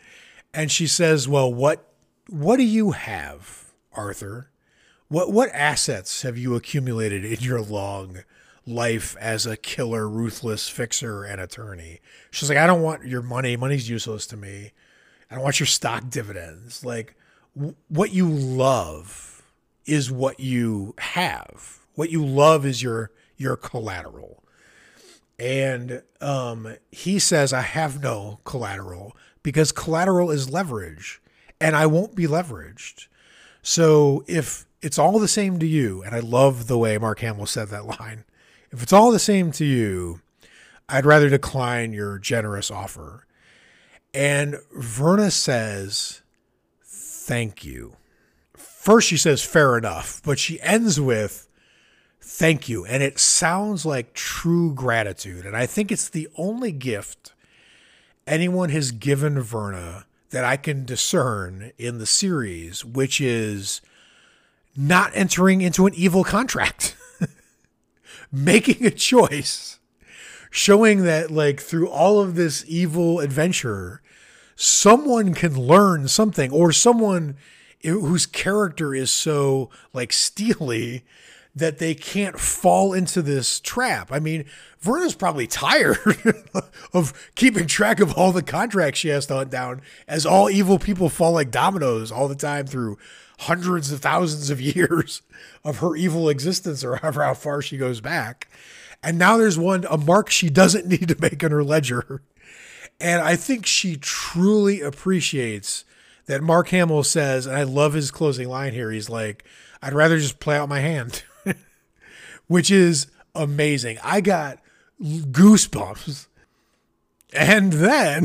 And she says, well, what what do you have, Arthur? What what assets have you accumulated in your long life as a killer, ruthless fixer and attorney? She's like, I don't want your money. Money's useless to me. I don't want your stock dividends. Like, w- what you love is what you have. What you love is your your collateral. And um, he says, I have no collateral because collateral is leverage and I won't be leveraged. So if it's all the same to you, and I love the way Mark Hamill said that line, if it's all the same to you, I'd rather decline your generous offer. And Verna says, thank you. First she says, fair enough, but she ends with, thank you. And it sounds like true gratitude. And I think it's the only gift anyone has given Verna that I can discern in the series, which is not entering into an evil contract, making a choice, showing that like through all of this evil adventure, someone can learn something, or someone whose character is so like steely that they can't fall into this trap. I mean, Verna's probably tired of keeping track of all the contracts she has to hunt down, as all evil people fall like dominoes all the time through hundreds of thousands of years of her evil existence, or however how far she goes back. And now there's one, a mark she doesn't need to make on her ledger. And I think she truly appreciates that Mark Hamill says, and I love his closing line here, he's like, I'd rather just play out my hand. Which is amazing. I got goosebumps. And then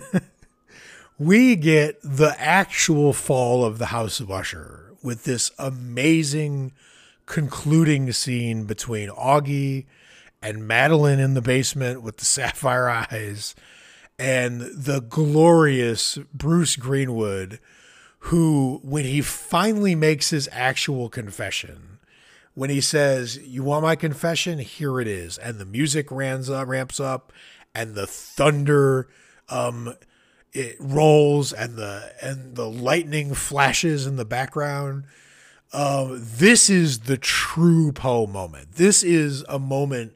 we get the actual fall of the House of Usher with this amazing concluding scene between Augie and Madeline in the basement with the sapphire eyes, and the glorious Bruce Greenwood, who, when he finally makes his actual confession, when he says, you want my confession? Here it is. And the music ramps up, ramps up and the thunder um, it rolls and the and the lightning flashes in the background. Um, this is the true Poe moment. This is a moment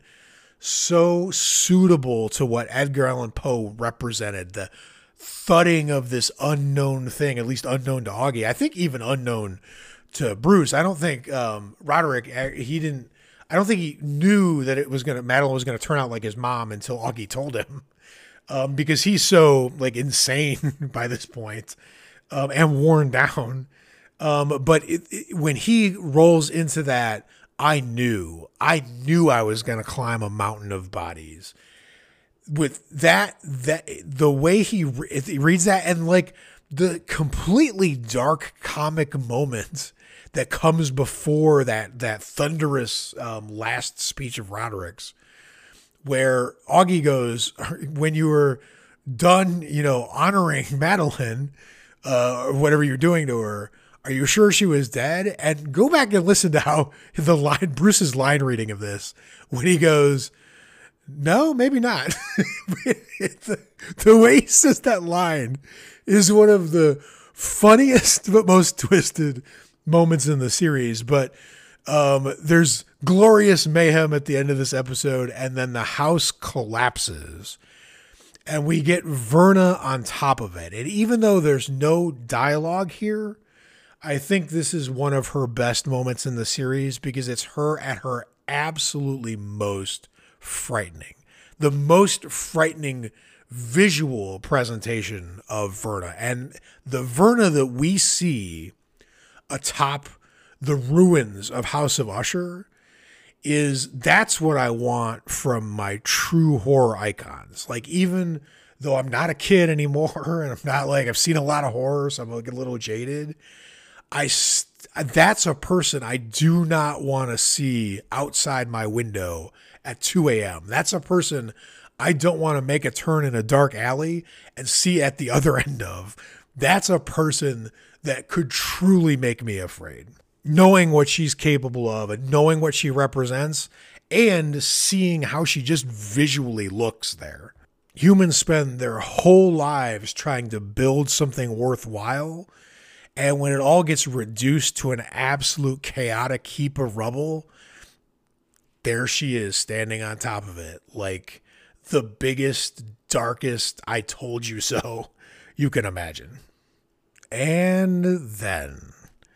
so suitable to what Edgar Allan Poe represented. The thudding of this unknown thing, at least unknown to Augie. I think even unknown to Bruce. I don't think um, Roderick, he didn't, I don't think he knew that it was going to, Madeline was going to turn out like his mom until Augie told him, um, because he's so like insane by this point, um, and worn down. Um, but it, it, when he rolls into that, I knew, I knew I was going to climb a mountain of bodies. With that, that the way he, re- he reads that, and like the completely dark comic moment that comes before that that thunderous um, last speech of Roderick's, where Augie goes, when you were done, you know, honoring Madeline, uh, or whatever you're doing to her, are you sure she was dead? And go back and listen to how the line, Bruce's line reading of this, when he goes, no, maybe not. the, the way he says that line is one of the funniest but most twisted moments in the series. But um, there's glorious mayhem at the end of this episode, and then the house collapses and we get Verna on top of it. And even though there's no dialogue here, I think this is one of her best moments in the series, because it's her at her absolutely most frightening, the most frightening visual presentation of Verna. And the Verna that we see atop the ruins of House of Usher is, that's what I want from my true horror icons. Like, even though I'm not a kid anymore and I'm not like, I've seen a lot of horror, so I'm like a little jaded, I st- that's a person I do not want to see outside my window at two a.m. That's a person I don't want to make a turn in a dark alley and see at the other end of. That's a person that could truly make me afraid. Knowing what she's capable of and knowing what she represents and seeing how she just visually looks there. humans spend their whole lives trying to build something worthwhile. And when it all gets reduced to an absolute chaotic heap of rubble, there she is standing on top of it. Like the biggest, darkest, I told you so you can imagine. And then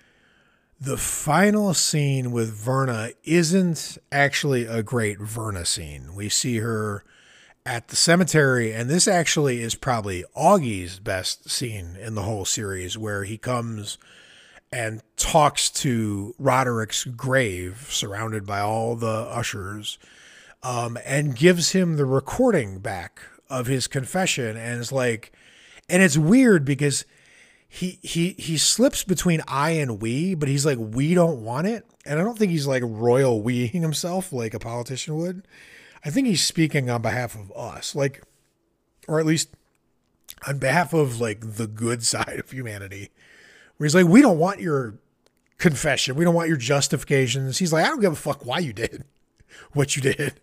the final scene with Verna isn't actually a great Verna scene. We see her at the cemetery, and this actually is probably Augie's best scene in the whole series, where he comes and talks to Roderick's grave, surrounded by all the ushers, um, and gives him the recording back of his confession. And it's like, and it's weird because he he he slips between I and we, but he's like, we don't want it. And I don't think he's like royal weeing himself like a politician would. I think he's speaking on behalf of us, like, or at least on behalf of like the good side of humanity, where he's like, we don't want your confession. We don't want your justifications. He's like, I don't give a fuck why you did what you did.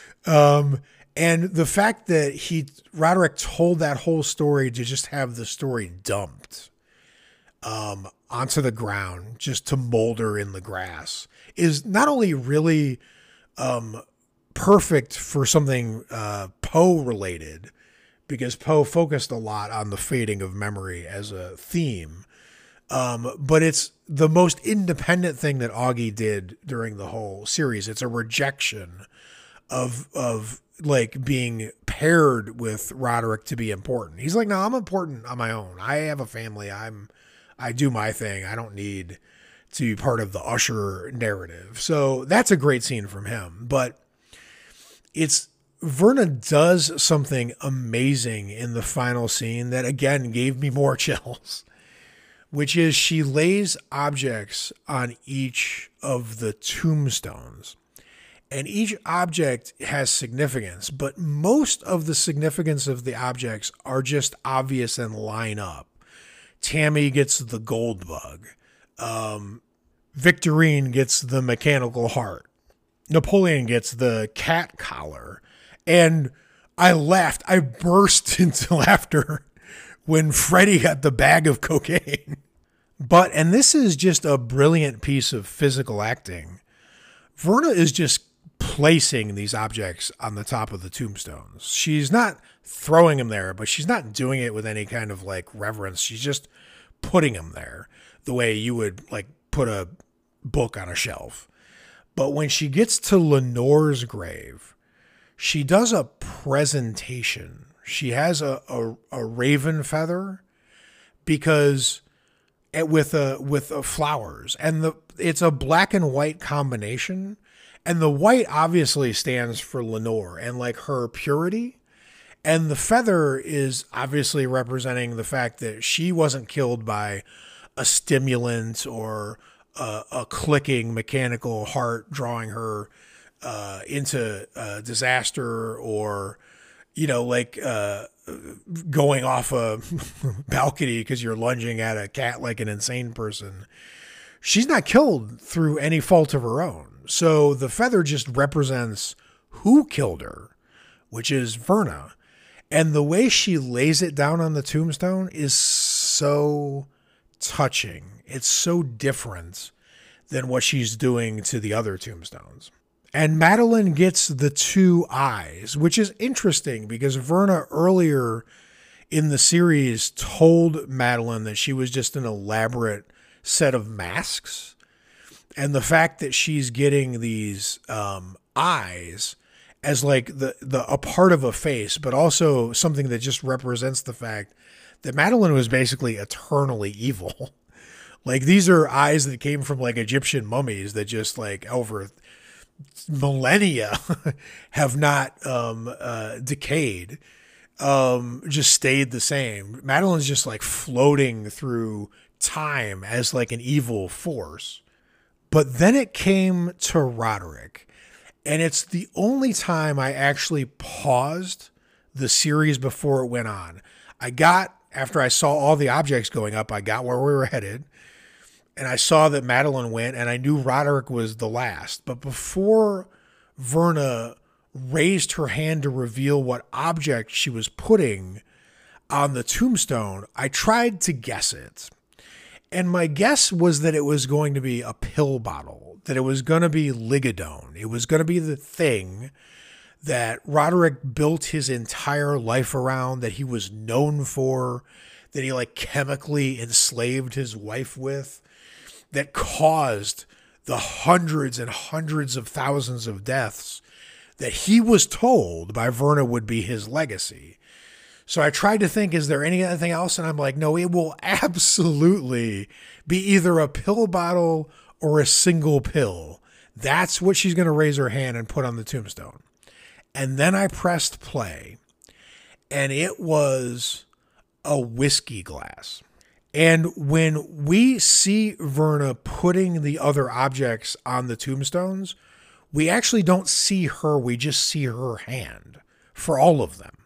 Um, and the fact that he, Roderick told that whole story to just have the story dumped um, onto the ground, just to molder in the grass, is not only really, um, perfect for something uh, Poe related, because Poe focused a lot on the fading of memory as a theme. Um, but it's the most independent thing that Augie did during the whole series. It's a rejection of of like being paired with Roderick to be important. He's like, no, I'm important on my own. I have a family. I'm I do my thing. I don't need to be part of the Usher narrative. So that's a great scene from him. But it's Verna does something amazing in the final scene that again gave me more chills, which is she lays objects on each of the tombstones, and each object has significance, but most of the significance of the objects are just obvious and line up. Tammy gets the gold bug. Um, Victorine gets the mechanical heart. Napoleon gets the cat collar. And I laughed. I burst into laughter when Freddie got the bag of cocaine. But, and this is just a brilliant piece of physical acting, Verna is just placing these objects on the top of the tombstones. She's not throwing them there, but she's not doing it with any kind of like reverence. She's just putting them there the way you would like put a book on a shelf. But when she gets to Lenore's grave, she does a presentation. She has a, a, a raven feather because it, with a, with a flowers, and the, it's a black and white combination. And the white obviously stands for Lenore and like her purity. And the feather is obviously representing the fact that she wasn't killed by a stimulant or a, a clicking mechanical heart drawing her uh, into uh, disaster, or, you know, like uh, going off a balcony because you're lunging at a cat like an insane person. She's not killed through any fault of her own. So the feather just represents who killed her, which is Verna. And the way she lays it down on the tombstone is so touching. It's so different than what she's doing to the other tombstones. And Madeline gets the two eyes, which is interesting because Verna earlier in the series told Madeline that she was just an elaborate set of masks. And the fact that she's getting these um, eyes as like the, the a part of a face, but also something that just represents the fact that Madeline was basically eternally evil. Like these are eyes that came from like Egyptian mummies that just like over millennia have not um, uh, decayed, um, just stayed the same. Madeline's just like floating through time as like an evil force. But then it came to Roderick, and it's the only time I actually paused the series before it went on. I got, after I saw all the objects going up, I got where we were headed, and I saw that Madeline went, and I knew Roderick was the last. But before Verna raised her hand to reveal what object she was putting on the tombstone, I tried to guess it. And my guess was that it was going to be a pill bottle, that it was going to be Ligadone. It was going to be the thing that Roderick built his entire life around, that he was known for, that he like chemically enslaved his wife with, that caused the hundreds and hundreds of thousands of deaths that he was told by Verna would be his legacy. So I tried to think, is there anything else? And I'm like, no, it will absolutely be either a pill bottle or a single pill. That's what she's going to raise her hand and put on the tombstone. And then I pressed play, and it was a whiskey glass. And when we see Verna putting the other objects on the tombstones, we actually don't see her. We just see her hand for all of them.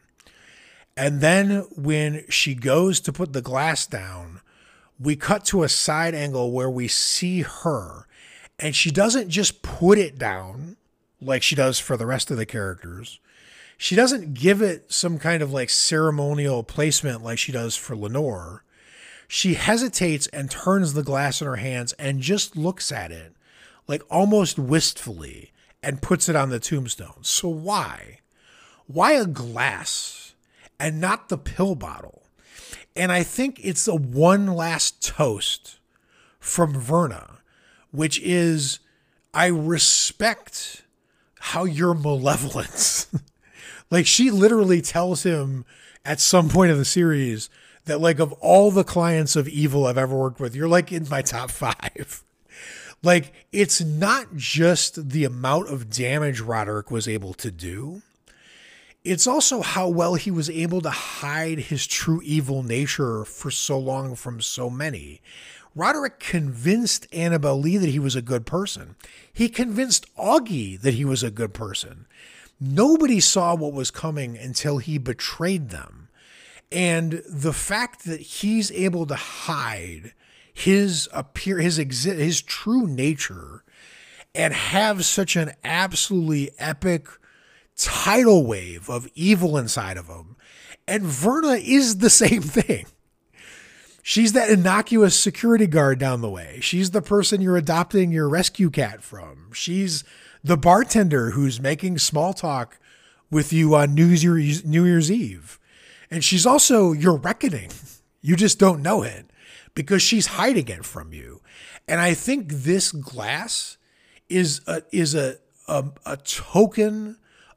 And then when she goes to put the glass down, we cut to a side angle where we see her, and she doesn't just put it down like she does for the rest of the characters. She doesn't give it some kind of like ceremonial placement like she does for Lenore. She hesitates and turns the glass in her hands and just looks at it like almost wistfully and puts it on the tombstone. So why? Why a glass and not the pill bottle? And I think it's a one last toast from Verna, which is, I respect how you're malevolent. Like, she literally tells him at some point of the series that, like, of all the clients of evil I've ever worked with, you're like in my top five. Like, it's not just the amount of damage Roderick was able to do. It's also how well he was able to hide his true evil nature for so long from so many. Roderick convinced Annabelle Lee that he was a good person. He convinced Augie that he was a good person. Nobody saw what was coming until he betrayed them. And the fact that he's able to hide his appear, his exi- his true nature and have such an absolutely epic tidal wave of evil inside of him. And Verna is the same thing. She's that innocuous security guard down the way. She's the person you're adopting your rescue cat from. She's the bartender who's making small talk with you on New Year's, New Year's Eve. And she's also your reckoning. You just don't know it because she's hiding it from you. And I think this glass is a, is a, a, a token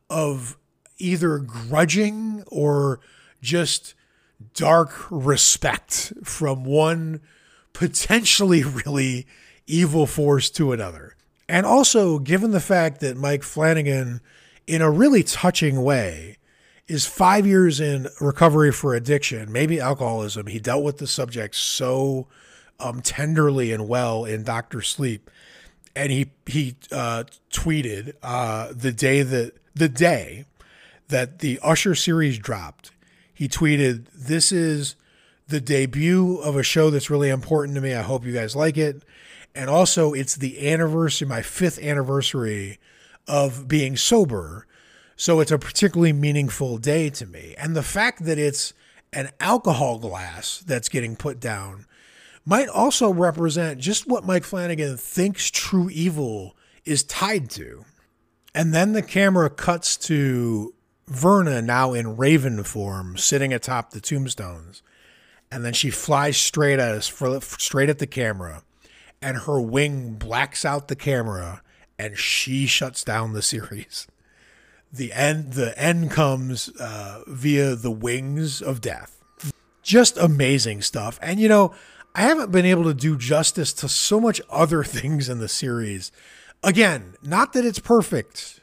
of either grudging or just dark respect from one potentially really evil force to another. And also, given the fact that Mike Flanagan, in a really touching way, is five years in recovery for addiction, maybe alcoholism. He dealt with the subject so um, tenderly and well in Doctor Sleep. And he he uh, tweeted uh, the day that the day that the Usher series dropped. He tweeted, "This is the debut of a show that's really important to me. I hope you guys like it. And also, it's the anniversary, my fifth anniversary of being sober. So it's a particularly meaningful day to me." And the fact that it's an alcohol glass that's getting put down might also represent just what Mike Flanagan thinks true evil is tied to. And then the camera cuts to Verna, now in Raven form, sitting atop the tombstones. And then she flies straight at us, straight at the camera. And her wing blacks out the camera, and she shuts down the series. The end, the end comes uh, via the wings of death. Just amazing stuff. And, you know, I haven't been able to do justice to so much other things in the series. Again, not that it's perfect,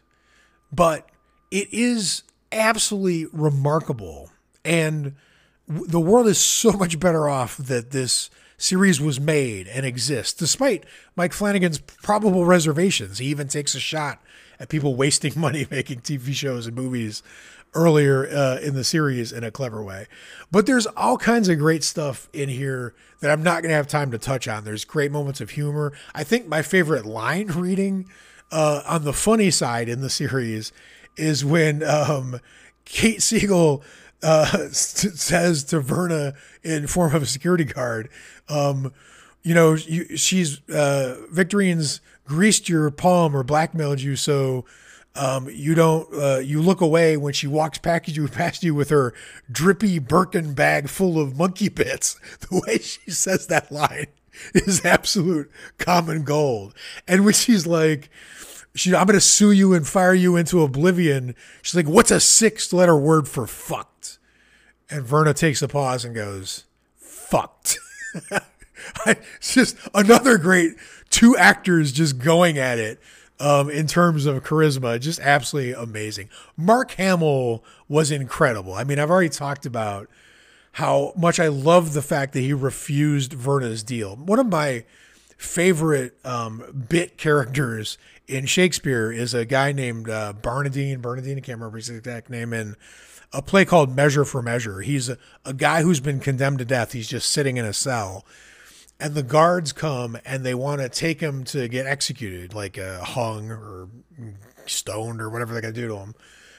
but it is absolutely remarkable. And w- the world is so much better off that this series was made and exists, despite Mike Flanagan's probable reservations. He even takes a shot at people wasting money making T V shows and movies earlier uh, in the series in a clever way. But there's all kinds of great stuff in here that I'm not going to have time to touch on. There's great moments of humor. I think my favorite line reading uh, on the funny side in the series is when um, Kate Siegel uh, says to Verna in form of a security guard, um, you know, you, she's uh, Victorine's greased your palm or blackmailed you, so um, you don't uh, you look away when she walks past you past you with her drippy Birkin bag full of monkey bits. The way she says that line is absolute common gold. And when she's like, she, I'm going to sue you and fire you into oblivion, she's like, what's a six letter word for fucked? And Verna takes a pause and goes, fucked. It's just another great two actors just going at it um, in terms of charisma. Just absolutely amazing. Mark Hamill was incredible. I mean, I've already talked about how much I love the fact that he refused Verna's deal. One of my favorite um, bit characters in Shakespeare is a guy named uh, Barnardine. Barnardine, I can't remember his exact name, in a play called Measure for Measure. He's a, a guy who's been condemned to death. He's just sitting in a cell. And the guards come and they want to take him to get executed, like uh, hung or stoned or whatever they're going to do to him.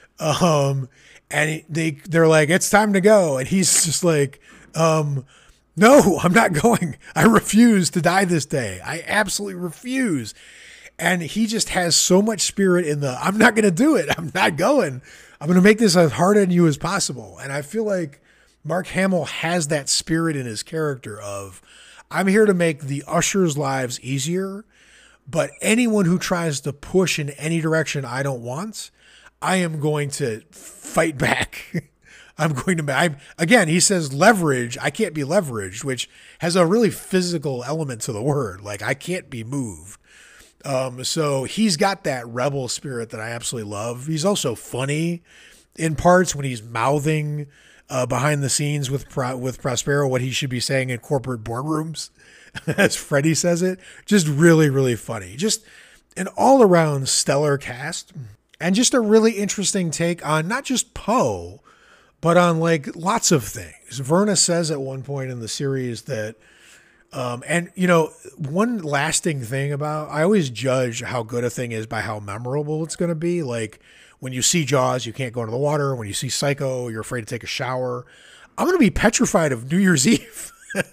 Um, and he, they, they're like, it's time to go. And he's just like, um, no, I'm not going. I refuse to die this day. I absolutely refuse. And he just has so much spirit in the, I'm not going to do it. I'm not going. I'm going to make this as hard on you as possible. And I feel like Mark Hamill has that spirit in his character of, I'm here to make the ushers' lives easier, but anyone who tries to push in any direction I don't want, I am going to fight back. I'm going to, I'm, again, he says leverage. I can't be leveraged, which has a really physical element to the word. Like, I can't be moved. Um, so he's got that rebel spirit that I absolutely love. He's also funny in parts when he's mouthing uh, behind the scenes with Pro- with Prospero what he should be saying in corporate boardrooms, as Freddie says it. Just really, really funny. Just an all-around stellar cast, and just a really interesting take on not just Poe, but on like lots of things. Verna says at one point in the series that, um, and you know, one lasting thing about, I always judge how good a thing is by how memorable it's going to be. Like when you see Jaws, you can't go into the water. When you see Psycho, you're afraid to take a shower. I'm going to be petrified of New Year's Eve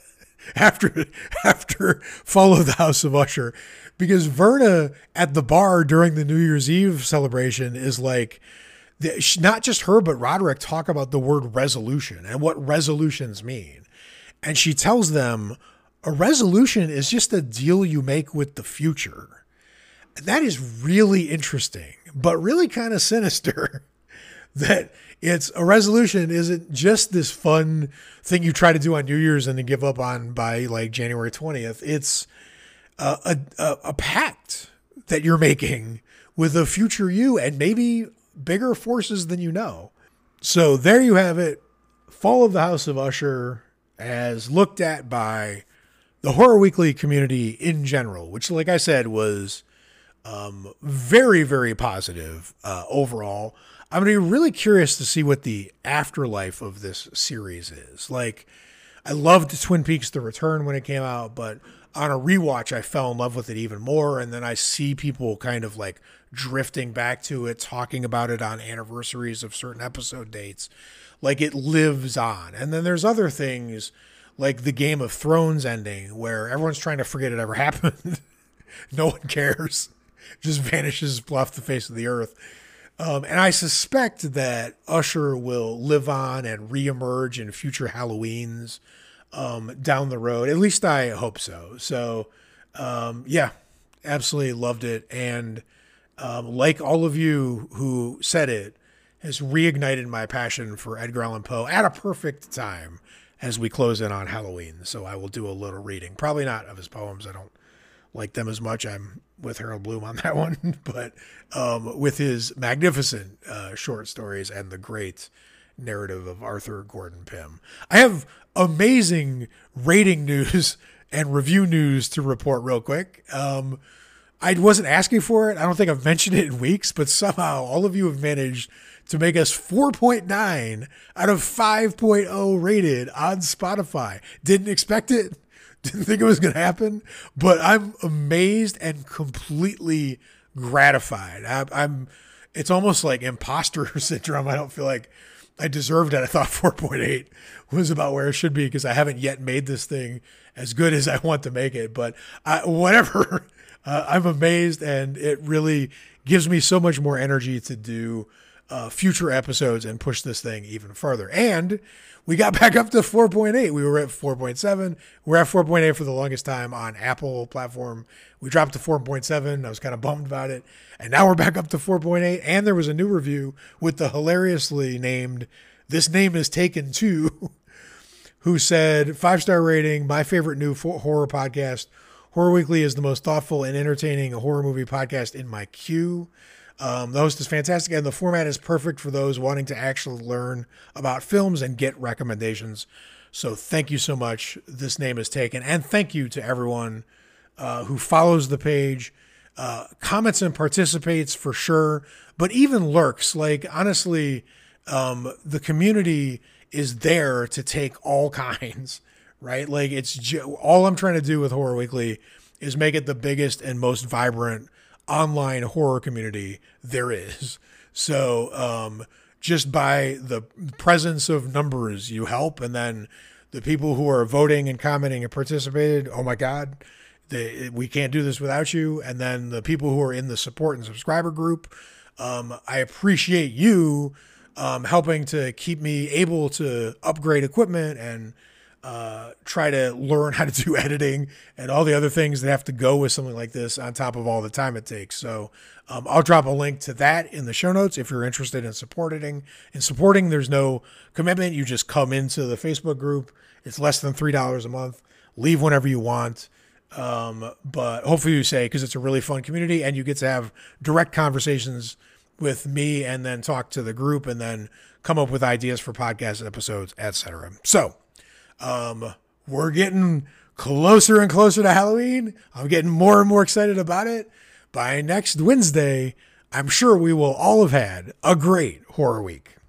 after, after Fall of the House of Usher, because Verna at the bar during the New Year's Eve celebration is like, the, not just her, but Roderick talk about the word resolution and what resolutions mean. And she tells them a resolution is just a deal you make with the future. And that is really interesting, but really kind of sinister, that it's a resolution isn't just this fun thing you try to do on New Year's and then give up on by like January twentieth. It's a, a, a, a pact that you're making with a future you and maybe bigger forces than you know. So there you have it. Fall of the House of Usher as looked at by the Horror Weekly community in general, which, like I said, was um, very, very positive uh, overall. I'm going to be really curious to see what the afterlife of this series is. Like, I loved Twin Peaks: The Return when it came out, but on a rewatch, I fell in love with it even more. And then I see people kind of like drifting back to it, talking about it on anniversaries of certain episode dates. Like, it lives on. And then there's other things like the Game of Thrones ending where everyone's trying to forget it ever happened. No one cares. Just vanishes off the face of the earth. Um, and I suspect that Usher will live on and reemerge in future Halloweens um, down the road. At least I hope so. So, um, yeah, absolutely loved it. And um, like all of you who said it, has reignited my passion for Edgar Allan Poe at a perfect time as we close in on Halloween. So I will do a little reading. Probably not of his poems. I don't like them as much. I'm with Harold Bloom on that one, but um, with his magnificent uh, short stories and the great narrative of Arthur Gordon Pym. I have amazing rating news and review news to report real quick. Um, I wasn't asking for it. I don't think I've mentioned it in weeks, but somehow all of you have managed to make us four point nine out of five point oh rated on Spotify. Didn't expect it. Didn't think it was going to happen, but I'm amazed and completely gratified. I, I'm it's almost like imposter syndrome. I don't feel like I deserved it. I thought four point eight was about where it should be because I haven't yet made this thing as good as I want to make it. But I, whatever, uh, I'm amazed, and it really gives me so much more energy to do uh, future episodes and push this thing even further. And we got back up to four point eight. We were at four point seven. We're at four point eight for the longest time on Apple platform. We dropped to four point seven. I was kind of bummed about it. And now we're back up to four point eight. And there was a new review with the hilariously named, "This Name Is Taken Too," who said, five-star rating, my favorite new horror podcast. Horror Weekly is the most thoughtful and entertaining horror movie podcast in my queue. Um, the host is fantastic, and the format is perfect for those wanting to actually learn about films and get recommendations. So thank you so much. This Name Is Taken. And thank you to everyone uh, who follows the page, uh, comments and participates for sure, but even lurks. Like, honestly, um, the community is there to take all kinds, right? Like, it's ju- all I'm trying to do with Horror Weekly is make it the biggest and most vibrant online horror community there is. So um, just by the presence of numbers, you help. And then the people who are voting and commenting and participated, oh my God, they, we can't do this without you. And then the people who are in the support and subscriber group, um, I appreciate you um, helping to keep me able to upgrade equipment and uh, try to learn how to do editing and all the other things that have to go with something like this on top of all the time it takes. So um, I'll drop a link to that in the show notes if you're interested in supporting. In supporting, there's no commitment. You just come into the Facebook group. It's less than three dollars a month. Leave whenever you want. Um, but hopefully you say, because it's a really fun community and you get to have direct conversations with me and then talk to the group and then come up with ideas for podcast episodes, et cetera. So Um, we're getting closer and closer to Halloween. I'm getting more and more excited about it. By next Wednesday, I'm sure we will all have had a great horror week.